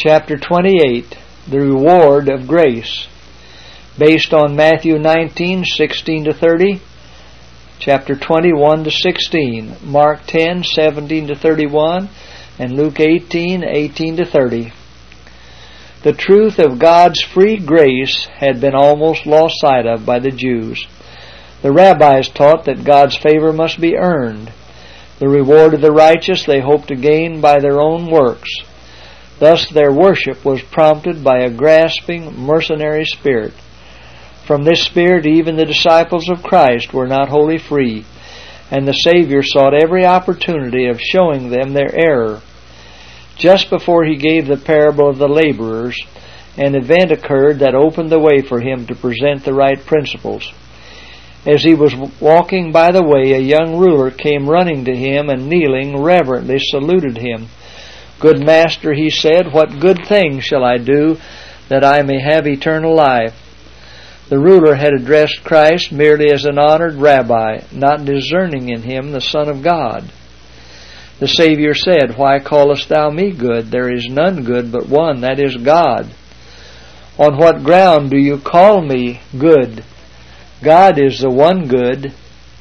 Chapter 28, The Reward of Grace, based on Matthew 19:16-30, chapter 21-16, Mark 10:17-31, and Luke 18:18-30. The truth of God's free grace had been almost lost sight of by the Jews. The rabbis taught that God's favor must be earned. The reward of the righteous they hoped to gain by their own works. Thus their worship was prompted by a grasping, mercenary spirit. From this spirit even the disciples of Christ were not wholly free, and the Savior sought every opportunity of showing them their error. Just before He gave the parable of the laborers, an event occurred that opened the way for Him to present the right principles. As He was walking by the way, a young ruler came running to Him and kneeling reverently saluted Him. "Good Master," he said, "what good thing shall I do that I may have eternal life?" The ruler had addressed Christ merely as an honored rabbi, not discerning in Him the Son of God. The Savior said, "Why callest thou me good? There is none good but one, that is God. On what ground do you call me good? God is the one good.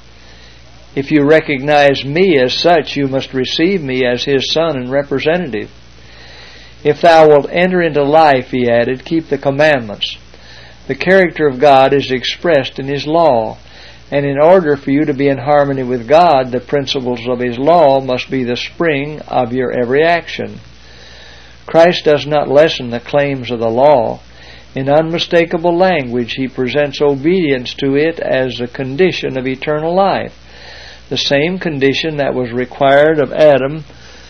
If you recognize me as such, you must receive me as His Son and representative. If thou wilt enter into life," He added, "keep the commandments." The character of God is expressed in His law, and in order for you to be in harmony with God, the principles of His law must be the spring of your every action. Christ does not lessen the claims of the law. In unmistakable language, He presents obedience to it as a condition of eternal life, the same condition that was required of Adam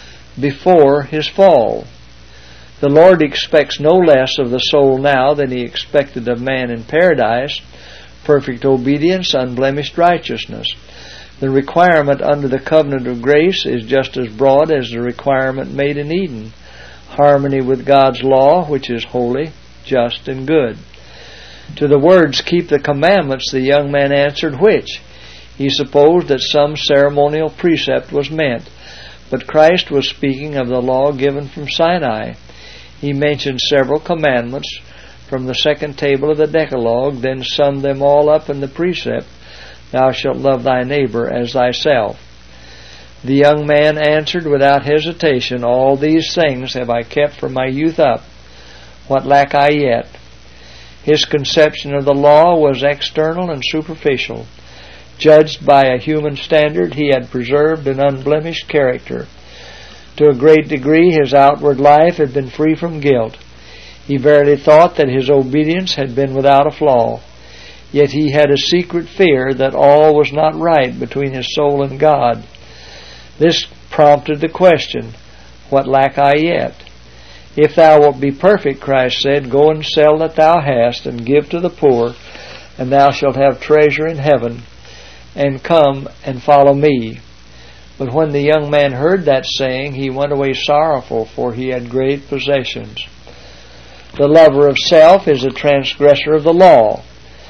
before his fall. The Lord expects no less of the soul now than He expected of man in paradise: perfect obedience, unblemished righteousness. The requirement under the covenant of grace is just as broad as the requirement made in Eden: harmony with God's law, which is holy, just, and good. To the words, "keep the commandments," the young man answered, "Which?" He supposed that some ceremonial precept was meant, but Christ was speaking of the law given from Sinai. He mentioned several commandments from the second table of the Decalogue, then summed them all up in the precept, "Thou shalt love thy neighbor as thyself." The young man answered without hesitation, "All these things have I kept from my youth up. What lack I yet?" His conception of the law was external and superficial. Judged by a human standard, he had preserved an unblemished character. To a great degree, his outward life had been free from guilt. He verily thought that his obedience had been without a flaw. Yet he had a secret fear that all was not right between his soul and God. This prompted the question, "What lack I yet?" "If thou wilt be perfect," Christ said, "go and sell that thou hast, and give to the poor, and thou shalt have treasure in heaven, and come and follow me." But when the young man heard that saying, he went away sorrowful, for he had great possessions. The lover of self is a transgressor of the law.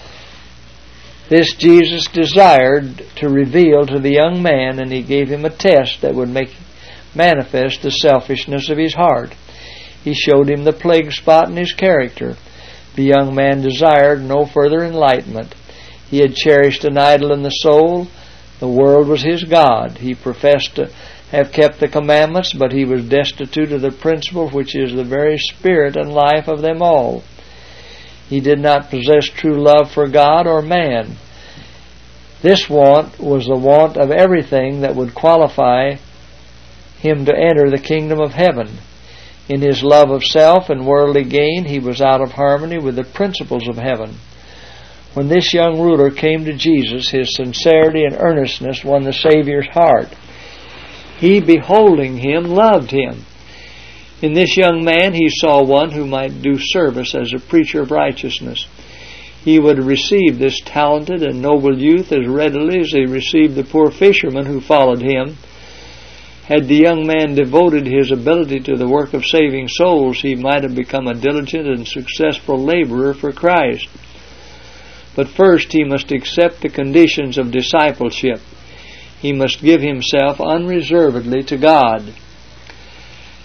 This Jesus desired to reveal to the young man, and He gave him a test that would make manifest the selfishness of his heart. He showed him the plague spot in his character. The young man desired no further enlightenment. He had cherished an idol in the soul. The world was his God. He professed to have kept the commandments, but he was destitute of the principle which is the very spirit and life of them all. He did not possess true love for God or man. This want was the want of everything that would qualify him to enter the kingdom of heaven. In his love of self and worldly gain, he was out of harmony with the principles of heaven. When this young ruler came to Jesus, his sincerity and earnestness won the Savior's heart. He, beholding him, loved him. In this young man he saw one who might do service as a preacher of righteousness. He would receive this talented and noble youth as readily as he received the poor fisherman who followed him. Had the young man devoted his ability to the work of saving souls, he might have become a diligent and successful laborer for Christ. But first he must accept the conditions of discipleship. He must give himself unreservedly to God.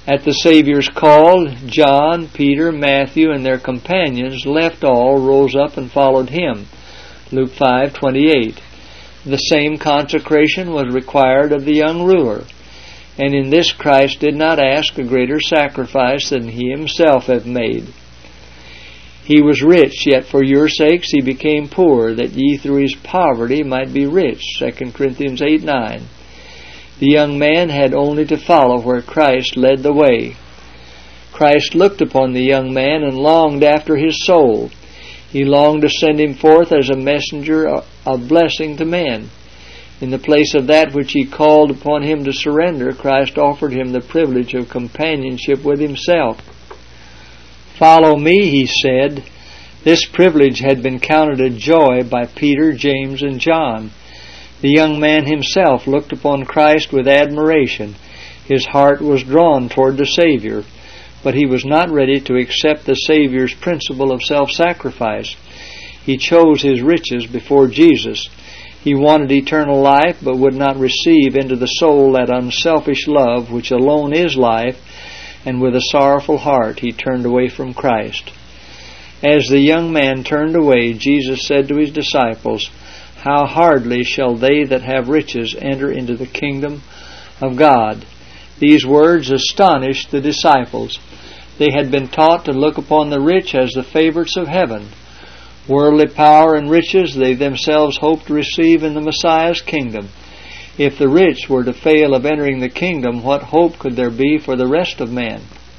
At the Savior's call, John, Peter, Matthew, and their companions left all, rose up, and followed him. Luke 5:28. The same consecration was required of the young ruler, and in this Christ did not ask a greater sacrifice than he himself had made. He was rich, yet for your sakes he became poor, that ye through his poverty might be rich. 2 Corinthians 8:9. The young man had only to follow where Christ led the way. Christ looked upon the young man and longed after his soul. He longed to send him forth as a messenger of blessing to men. In the place of that which he called upon him to surrender, Christ offered him the privilege of companionship with himself. "Follow me," he said. This privilege had been counted a joy by Peter, James, and John. The young man himself looked upon Christ with admiration. His heart was drawn toward the Savior, but he was not ready to accept the Savior's principle of self-sacrifice. He chose his riches before Jesus. He wanted eternal life, but would not receive into the soul that unselfish love which alone is life, and with a sorrowful heart he turned away from Christ. As the young man turned away, Jesus said to his disciples, "How hardly shall they that have riches enter into the kingdom of God." These words astonished the disciples. They had been taught to look upon the rich as the favorites of heaven. Worldly power and riches they themselves hoped to receive in the Messiah's kingdom. If the rich were to fail of entering the kingdom, what hope could there be for the rest of men?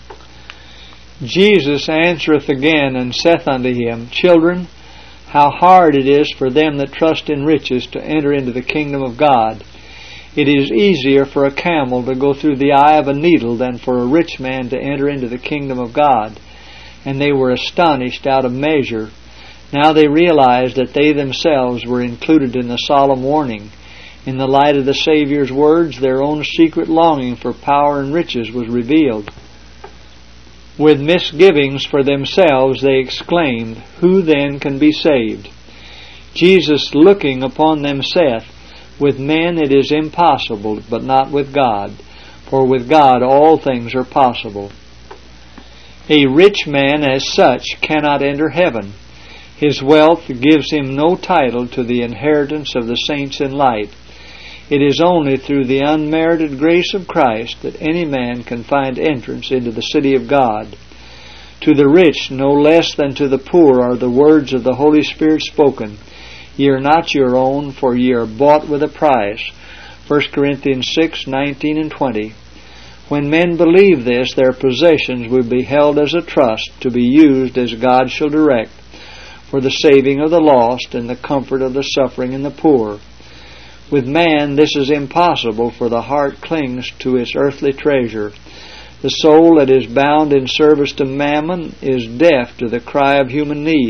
Jesus answereth again, and saith unto him, "Children, how hard it is for them that trust in riches to enter into the kingdom of God. It is easier for a camel to go through the eye of a needle than for a rich man to enter into the kingdom of God." And they were astonished out of measure. Now they realized that they themselves were included in the solemn warning. In the light of the Savior's words, their own secret longing for power and riches was revealed. With misgivings for themselves, they exclaimed, "Who then can be saved?" Jesus, looking upon them, saith, "With men it is impossible, but not with God. For with God all things are possible." A rich man as such cannot enter heaven. His wealth gives him no title to the inheritance of the saints in light. It is only through the unmerited grace of Christ that any man can find entrance into the city of God. To the rich, no less than to the poor, are the words of the Holy Spirit spoken. Ye are not your own, for ye are bought with a price. 1 Corinthians 6:19 and 20. When men believe this, their possessions will be held as a trust, to be used as God shall direct, for the saving of the lost and the comfort of the suffering and the poor. With man this is impossible, for the heart clings to its earthly treasure. The soul that is bound in service to mammon is deaf to the cry of human need.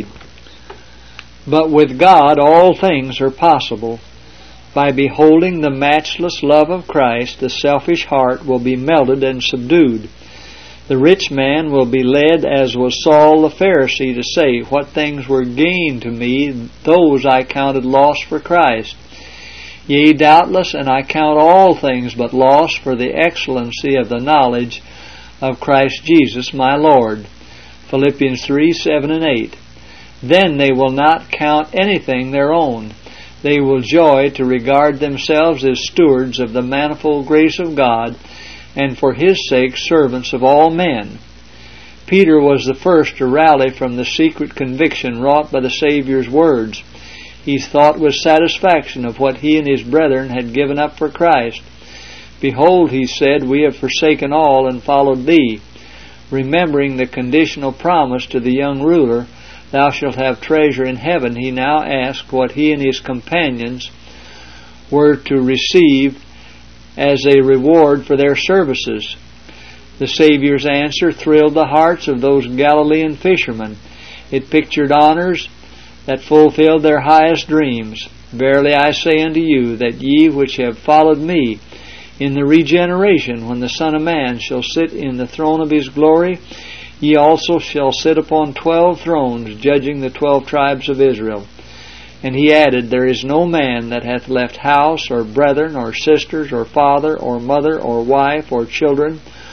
But with God all things are possible. By beholding the matchless love of Christ, the selfish heart will be melted and subdued. The rich man will be led, as was Saul the Pharisee, to say, "What things were gain to me, those I counted loss for Christ. Yea, doubtless, and I count all things but loss for the excellency of the knowledge of Christ Jesus my Lord." Philippians 3:7 and 8. Then they will not count anything their own. They will joy to regard themselves as stewards of the manifold grace of God, and for His sake servants of all men. Peter was the first to rally from the secret conviction wrought by the Savior's words. He thought with satisfaction of what he and his brethren had given up for Christ. "Behold," he said, "we have forsaken all and followed thee." Remembering the conditional promise to the young ruler, "Thou shalt have treasure in heaven," he now asked what he and his companions were to receive as a reward for their services. The Savior's answer thrilled the hearts of those Galilean fishermen. It pictured honors that fulfilled their highest dreams. "Verily I say unto you, that ye which have followed me, in the regeneration, when the Son of Man shall sit in the throne of His glory, ye also shall sit upon 12 thrones, judging the 12 tribes of Israel." And he added, "There is no man that hath left house, or brethren, or sisters, or father, or mother, or wife, or children,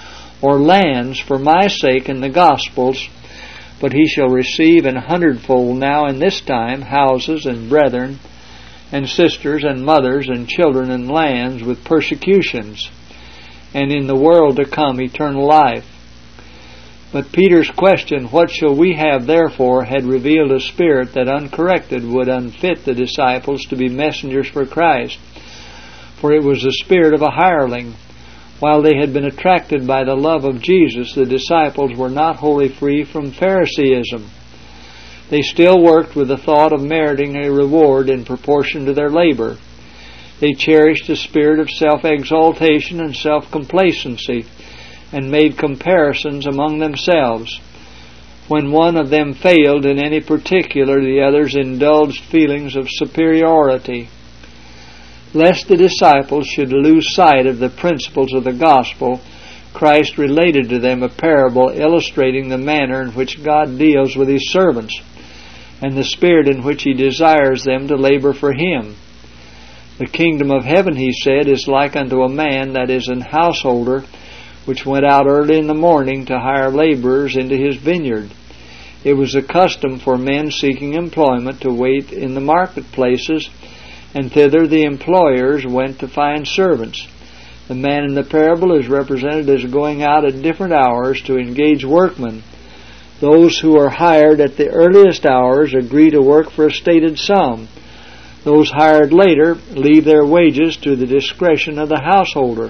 or lands for my sake and the gospel's, but he shall receive 100-fold now in this time houses and brethren and sisters and mothers and children and lands with persecutions, and in the world to come eternal life. But Peter's question, what shall we have therefore, had revealed a spirit that uncorrected would unfit the disciples to be messengers for Christ. For it was the spirit of a hireling. While they had been attracted by the love of Jesus, the disciples were not wholly free from Phariseeism. They still worked with the thought of meriting a reward in proportion to their labor. They cherished a spirit of self-exaltation and self-complacency, and made comparisons among themselves. When one of them failed in any particular, the others indulged feelings of superiority. Lest the disciples should lose sight of the principles of the gospel, Christ related to them a parable illustrating the manner in which God deals with His servants, and the spirit in which He desires them to labor for Him. The kingdom of heaven, He said, is like unto a man that is an householder, which went out early in the morning to hire laborers into his vineyard. It was a custom for men seeking employment to wait in the marketplaces, and thither the employers went to find servants. The man in the parable is represented as going out at different hours to engage workmen. Those who are hired at the earliest hours agree to work for a stated sum. Those hired later leave their wages to the discretion of the householder.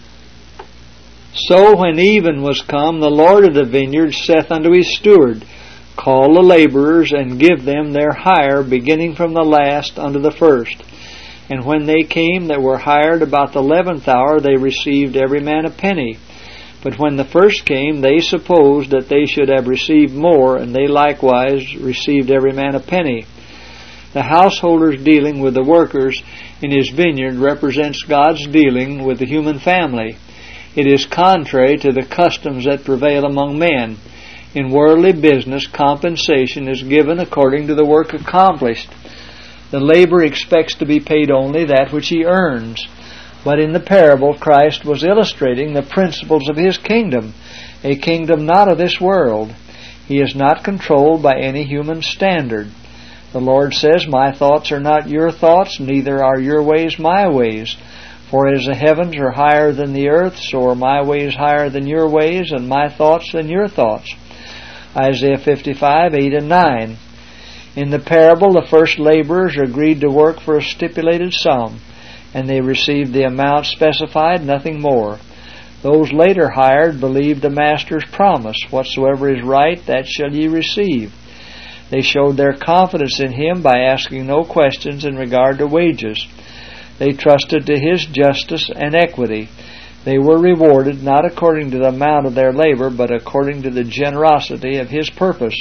So when even was come, the Lord of the vineyard saith unto his steward, Call the laborers, and give them their hire, beginning from the last unto the first. And when they came that were hired about the 11th hour, they received every man a penny. But when the first came, they supposed that they should have received more, and they likewise received every man a penny. The householder's dealing with the workers in his vineyard represents God's dealing with the human family. It is contrary to the customs that prevail among men. In worldly business, compensation is given according to the work accomplished. The laborer expects to be paid only that which he earns. But in the parable, Christ was illustrating the principles of His kingdom, a kingdom not of this world. He is not controlled by any human standard. The Lord says, My thoughts are not your thoughts, neither are your ways my ways. For as the heavens are higher than the earth, so are my ways higher than your ways, and my thoughts than your thoughts. Isaiah 55, 8 and 9. In the parable, the first laborers agreed to work for a stipulated sum, and they received the amount specified, nothing more. Those later hired believed the master's promise, Whatsoever is right, that shall ye receive. They showed their confidence in Him by asking no questions in regard to wages. They trusted to His justice and equity. They were rewarded not according to the amount of their labor, but according to the generosity of His purpose.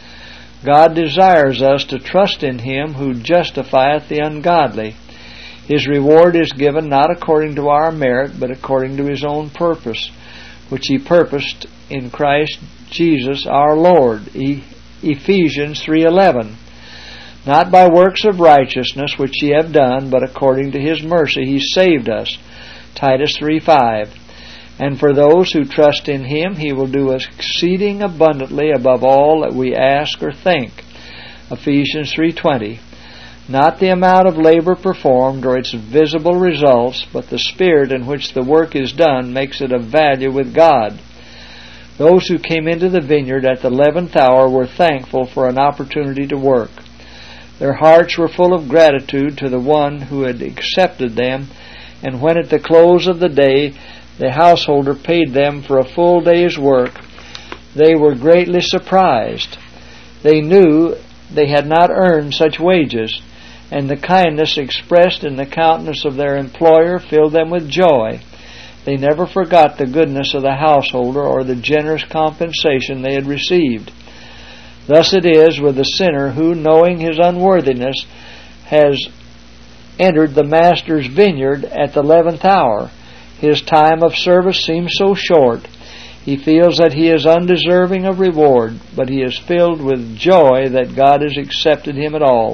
God desires us to trust in Him who justifieth the ungodly. His reward is given not according to our merit, but according to His own purpose, which He purposed in Christ Jesus our Lord. Ephesians 3:11. Not by works of righteousness which ye have done, but according to His mercy He saved us. Titus 3:5. And for those who trust in Him, He will do exceeding abundantly above all that we ask or think. Ephesians 3:20. Not the amount of labor performed or its visible results, but the spirit in which the work is done makes it of value with God. Those who came into the vineyard at the 11th hour were thankful for an opportunity to work. Their hearts were full of gratitude to the One who had accepted them, and when at the close of the day the householder paid them for a full day's work, they were greatly surprised. They knew they had not earned such wages, and the kindness expressed in the countenance of their employer filled them with joy. They never forgot the goodness of the householder or the generous compensation they had received. Thus it is with the sinner who, knowing his unworthiness, has entered the Master's vineyard at the 11th hour. His time of service seems so short. He feels that he is undeserving of reward, but he is filled with joy that God has accepted him at all.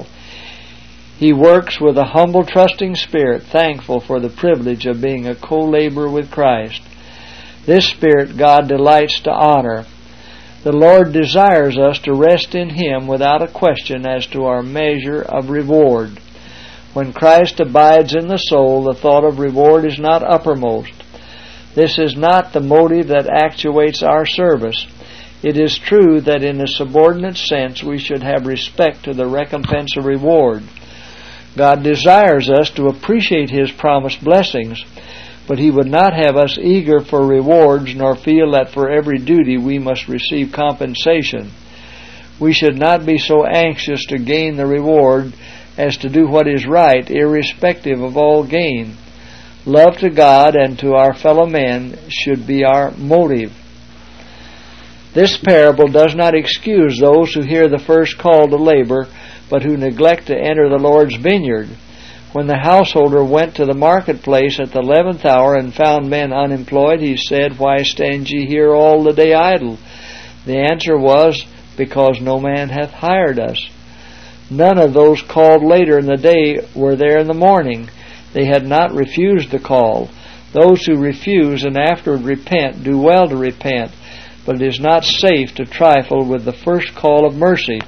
He works with a humble, trusting spirit, thankful for the privilege of being a co-laborer with Christ. This spirit God delights to honor. The Lord desires us to rest in Him without a question as to our measure of reward. When Christ abides in the soul, the thought of reward is not uppermost. This is not the motive that actuates our service. It is true that in a subordinate sense we should have respect to the recompense of reward. God desires us to appreciate His promised blessings, but He would not have us eager for rewards, nor feel that for every duty we must receive compensation. We should not be so anxious to gain the reward as to do what is right, irrespective of all gain. Love to God and to our fellow men should be our motive. This parable does not excuse those who hear the first call to labor, but who neglect to enter the Lord's vineyard. When the householder went to the marketplace at the 11th hour and found men unemployed, he said, "Why stand ye here all the day idle?" The answer was, "Because no man hath hired us." None of those called later in the day were there in the morning. They had not refused the call. Those who refuse and afterward repent do well to repent, but it is not safe to trifle with the first call of mercy.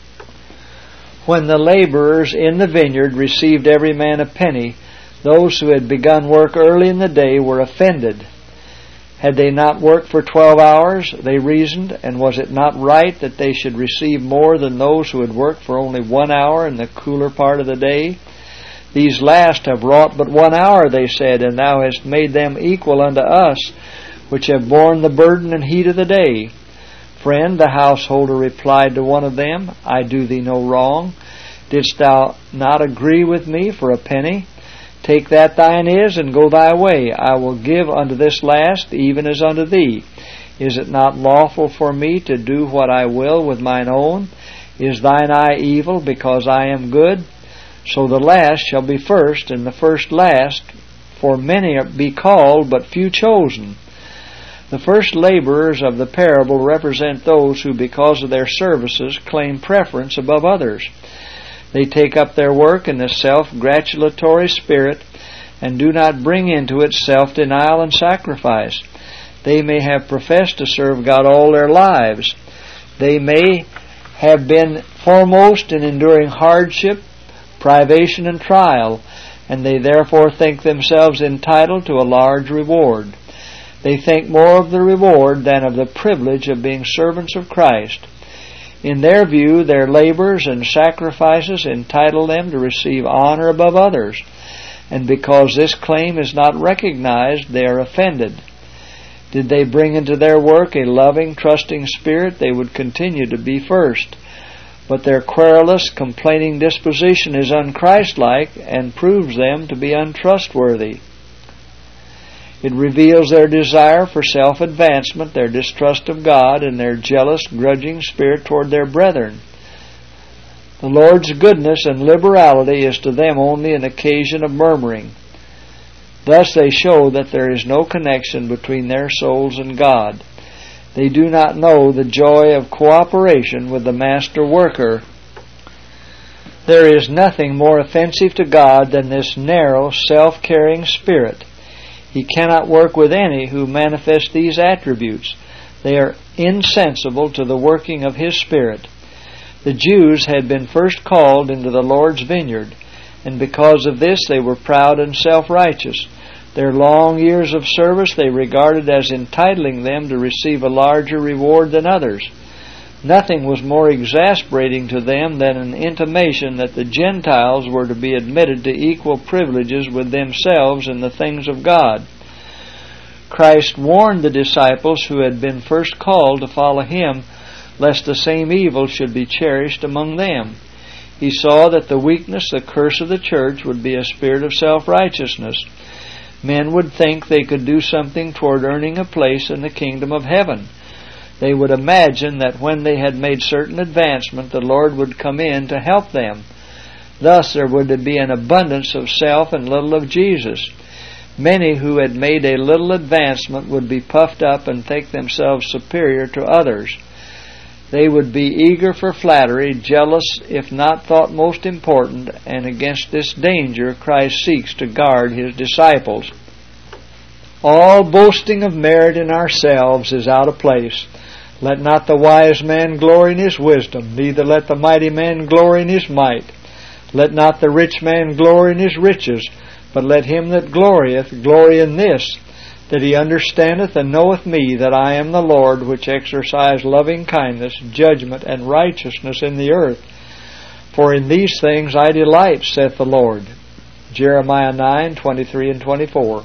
When the laborers in the vineyard received every man a penny, those who had begun work early in the day were offended. Had they not worked for 12 hours, they reasoned, and was it not right that they should receive more than those who had worked for only 1 hour in the cooler part of the day? These last have wrought but 1 hour, they said, and thou hast made them equal unto us, which have borne the burden and heat of the day. Friend, the householder replied to one of them, I do thee no wrong. Didst thou not agree with me for a penny? Take that thine is, and go thy way. I will give unto this last, even as unto thee. Is it not lawful for me to do what I will with mine own? Is thine eye evil, because I am good? So the last shall be first, and the first last. For many be called, but few chosen. The first laborers of the parable represent those who, because of their services, claim preference above others. They take up their work in a self-gratulatory spirit and do not bring into it self-denial and sacrifice. They may have professed to serve God all their lives. They may have been foremost in enduring hardship, privation, and trial, and they therefore think themselves entitled to a large reward. They think more of the reward than of the privilege of being servants of Christ. In their view, their labors and sacrifices entitle them to receive honor above others, and because this claim is not recognized, they are offended. Did they bring into their work a loving, trusting spirit, they would continue to be first. But their querulous, complaining disposition is unchristlike and proves them to be untrustworthy. It reveals their desire for self-advancement, their distrust of God, and their jealous, grudging spirit toward their brethren. The Lord's goodness and liberality is to them only an occasion of murmuring. Thus they show that there is no connection between their souls and God. They do not know the joy of cooperation with the master worker. There is nothing more offensive to God than this narrow, self-caring spirit. He cannot work with any who manifest these attributes. They are insensible to the working of His Spirit. The Jews had been first called into the Lord's vineyard, and because of this they were proud and self-righteous. Their long years of service they regarded as entitling them to receive a larger reward than others. Nothing was more exasperating to them than an intimation that the Gentiles were to be admitted to equal privileges with themselves in the things of God. Christ warned the disciples who had been first called to follow Him, lest the same evil should be cherished among them. He saw that the weakness, the curse of the church, would be a spirit of self-righteousness. Men would think they could do something toward earning a place in the kingdom of heaven. They would imagine that when they had made certain advancement, the Lord would come in to help them. Thus there would be an abundance of self and little of Jesus. Many who had made a little advancement would be puffed up and think themselves superior to others. They would be eager for flattery, jealous if not thought most important, and against this danger Christ seeks to guard His disciples. All boasting of merit in ourselves is out of place. Let not the wise man glory in his wisdom, neither let the mighty man glory in his might. Let not the rich man glory in his riches, but let him that glorieth glory in this, that he understandeth and knoweth me, that I am the Lord, which exercise loving kindness, judgment, and righteousness in the earth. For in these things I delight, saith the Lord. Jeremiah 9:23 and 24.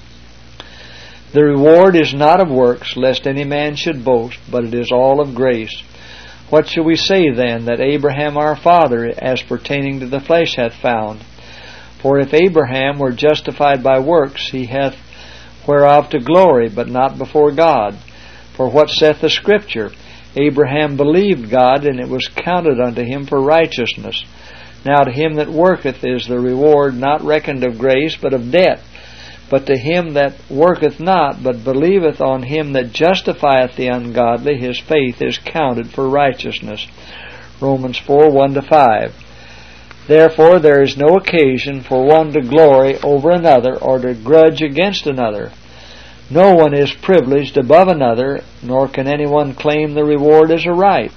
The reward is not of works, lest any man should boast, but it is all of grace. What shall we say then that Abraham our father, as pertaining to the flesh, hath found? For if Abraham were justified by works, he hath whereof to glory, but not before God. For what saith the Scripture? Abraham believed God, and it was counted unto him for righteousness. Now to him that worketh is the reward not reckoned of grace, but of debt. But to him that worketh not, but believeth on him that justifieth the ungodly, his faith is counted for righteousness. Romans 4:1-5. Therefore there is no occasion for one to glory over another, or to grudge against another. No one is privileged above another, nor can anyone claim the reward as a right.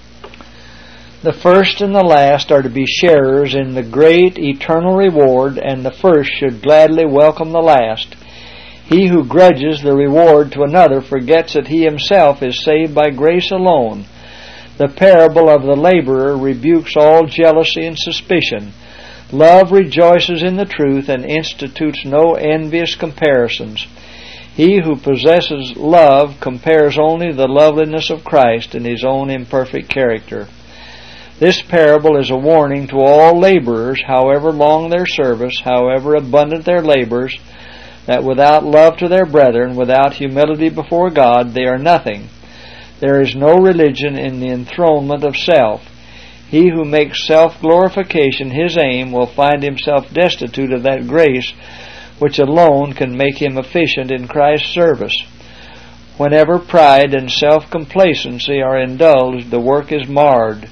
The first and the last are to be sharers in the great eternal reward, and the first should gladly welcome the last. He who grudges the reward to another forgets that he himself is saved by grace alone. The parable of the laborer rebukes all jealousy and suspicion. Love rejoices in the truth and institutes no envious comparisons. He who possesses love compares only the loveliness of Christ in his own imperfect character. This parable is a warning to all laborers, however long their service, however abundant their labors, that without love to their brethren, without humility before God, they are nothing. There is no religion in the enthronement of self. He who makes self-glorification his aim will find himself destitute of that grace which alone can make him efficient in Christ's service. Whenever pride and self-complacency are indulged, the work is marred.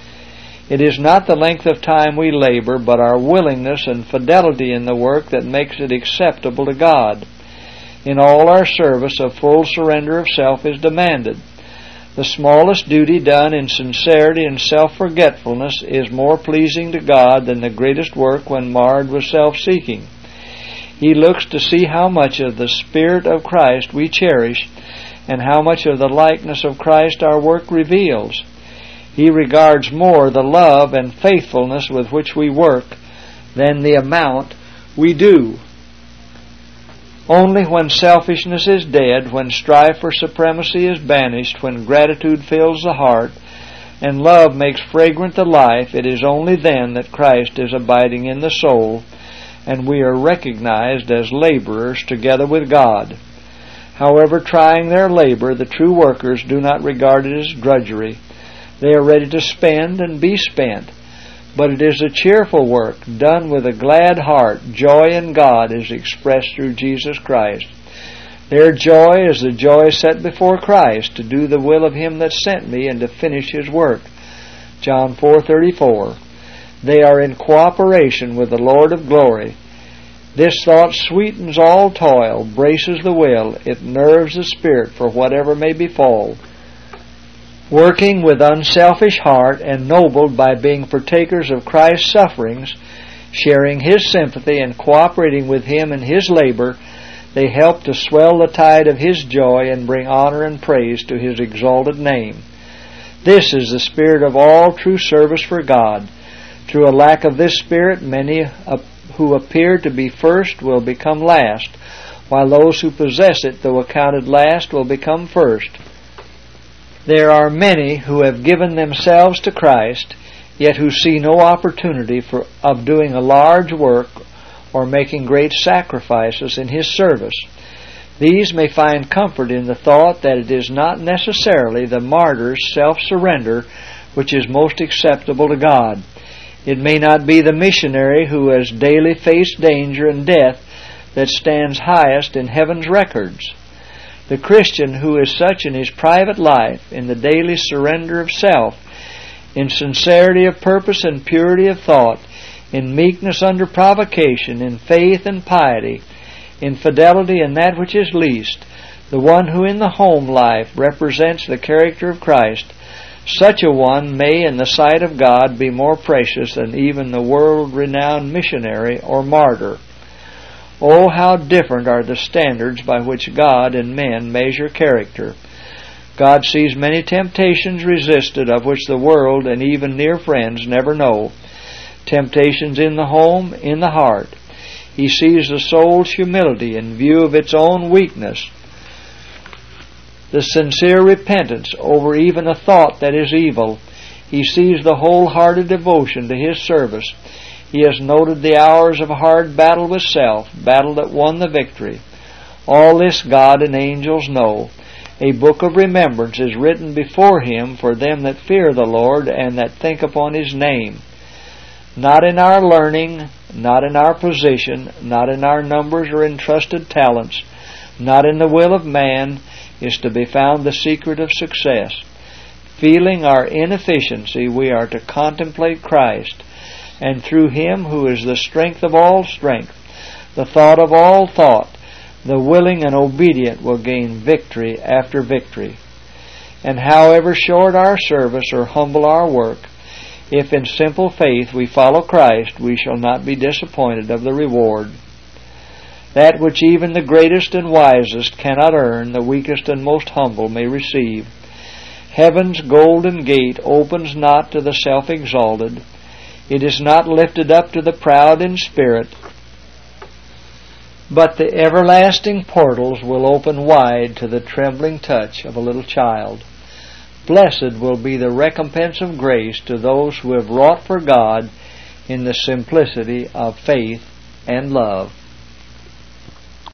It is not the length of time we labor, but our willingness and fidelity in the work that makes it acceptable to God. In all our service, a full surrender of self is demanded. The smallest duty done in sincerity and self-forgetfulness is more pleasing to God than the greatest work when marred with self-seeking. He looks to see how much of the Spirit of Christ we cherish, and how much of the likeness of Christ our work reveals. He regards more the love and faithfulness with which we work than the amount we do. Only when selfishness is dead, when strife for supremacy is banished, when gratitude fills the heart, and love makes fragrant the life, it is only then that Christ is abiding in the soul, and we are recognized as laborers together with God. However trying their labor, the true workers do not regard it as drudgery. They are ready to spend and be spent. But it is a cheerful work, done with a glad heart. Joy in God is expressed through Jesus Christ. Their joy is the joy set before Christ, to do the will of Him that sent me and to finish His work. John 4:34. They are in cooperation with the Lord of glory. This thought sweetens all toil, braces the will, it nerves the spirit for whatever may befall. Working with unselfish heart, ennobled by being partakers of Christ's sufferings, sharing His sympathy and cooperating with Him in His labor, they help to swell the tide of His joy and bring honor and praise to His exalted name. This is the spirit of all true service for God. Through a lack of this spirit, many who appear to be first will become last, while those who possess it, though accounted last, will become first. There are many who have given themselves to Christ, yet who see no opportunity of doing a large work or making great sacrifices in His service. These may find comfort in the thought that it is not necessarily the martyr's self-surrender which is most acceptable to God. It may not be the missionary who has daily faced danger and death that stands highest in heaven's records. The Christian who is such in his private life, in the daily surrender of self, in sincerity of purpose and purity of thought, in meekness under provocation, in faith and piety, in fidelity in that which is least, the one who in the home life represents the character of Christ, such a one may in the sight of God be more precious than even the world-renowned missionary or martyr. Oh, how different are the standards by which God and men measure character. God sees many temptations resisted of which the world and even near friends never know. Temptations in the home, in the heart. He sees the soul's humility in view of its own weakness, the sincere repentance over even a thought that is evil. He sees the wholehearted devotion to His service. He has noted the hours of hard battle with self, battle that won the victory. All this God and angels know. A book of remembrance is written before Him for them that fear the Lord and that think upon His name. Not in our learning, not in our position, not in our numbers or entrusted talents, not in the will of man, is to be found the secret of success. Feeling our inefficiency, we are to contemplate Christ, and through Him who is the strength of all strength, the thought of all thought, the willing and obedient will gain victory after victory. And however short our service or humble our work, if in simple faith we follow Christ, we shall not be disappointed of the reward. That which even the greatest and wisest cannot earn, the weakest and most humble may receive. Heaven's golden gate opens not to the self-exalted. It is not lifted up to the proud in spirit, but the everlasting portals will open wide to the trembling touch of a little child. Blessed will be the recompense of grace to those who have wrought for God in the simplicity of faith and love.